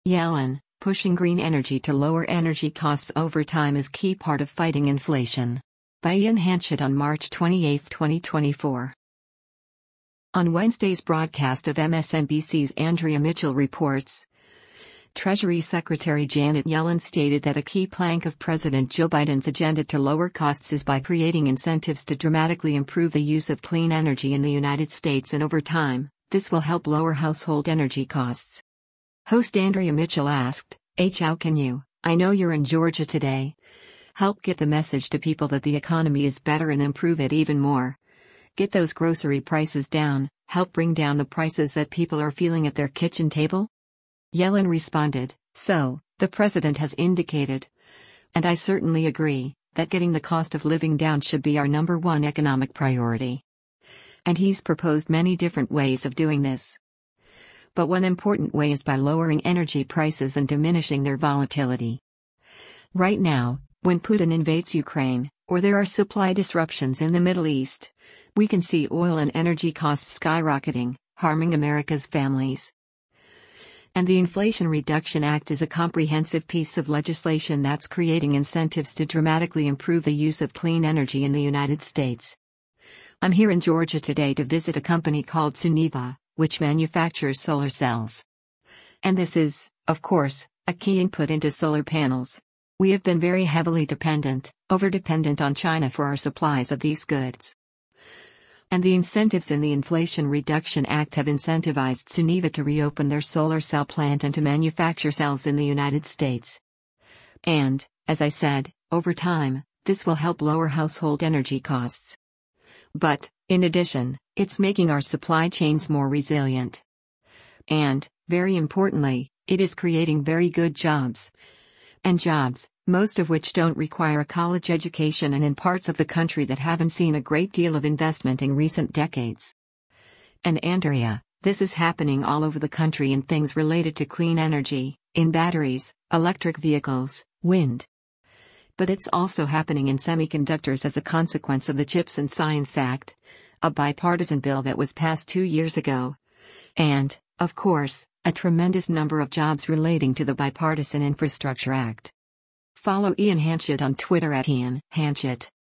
Yellen, pushing green energy to lower energy costs over time is key part of fighting inflation. By Ian Hanchett on March 28, 2024. On Wednesday's broadcast of MSNBC's Andrea Mitchell Reports, Treasury Secretary Janet Yellen stated that a key plank of President Joe Biden's agenda to lower costs is by creating incentives to dramatically improve the use of clean energy in the United States, and over time, this will help lower household energy costs. Host Andrea Mitchell asked, how can you, I know you're in Georgia today, help get the message to people that the economy is better and improve it even more? Get those grocery prices down, help bring down the prices that people are feeling at their kitchen table? Yellen responded, so, the president has indicated, and I certainly agree, that getting the cost of living down should be our number one economic priority. And he's proposed many different ways of doing this. But one important way is by lowering energy prices and diminishing their volatility. Right now, when Putin invades Ukraine, or there are supply disruptions in the Middle East, we can see oil and energy costs skyrocketing, harming America's families. And the Inflation Reduction Act is a comprehensive piece of legislation that's creating incentives to dramatically improve the use of clean energy in the United States. I'm here in Georgia today to visit a company called Suniva, which manufactures solar cells. And this is, of course, a key input into solar panels. We have been very heavily over-dependent on China for our supplies of these goods. And the incentives in the Inflation Reduction Act have incentivized Suniva to reopen their solar cell plant and to manufacture cells in the United States. And, as I said, over time, this will help lower household energy costs. But, in addition, it's making our supply chains more resilient. And, very importantly, it is creating very good jobs. And jobs, most of which don't require a college education and in parts of the country that haven't seen a great deal of investment in recent decades. And Andrea, this is happening all over the country in things related to clean energy, in batteries, electric vehicles, wind. But it's also happening in semiconductors as a consequence of the CHIPS and Science Act, a bipartisan bill that was passed 2 years ago. And, of course, a tremendous number of jobs relating to the Bipartisan Infrastructure Act. Follow Ian Hanchett on Twitter @Ian Hanchett.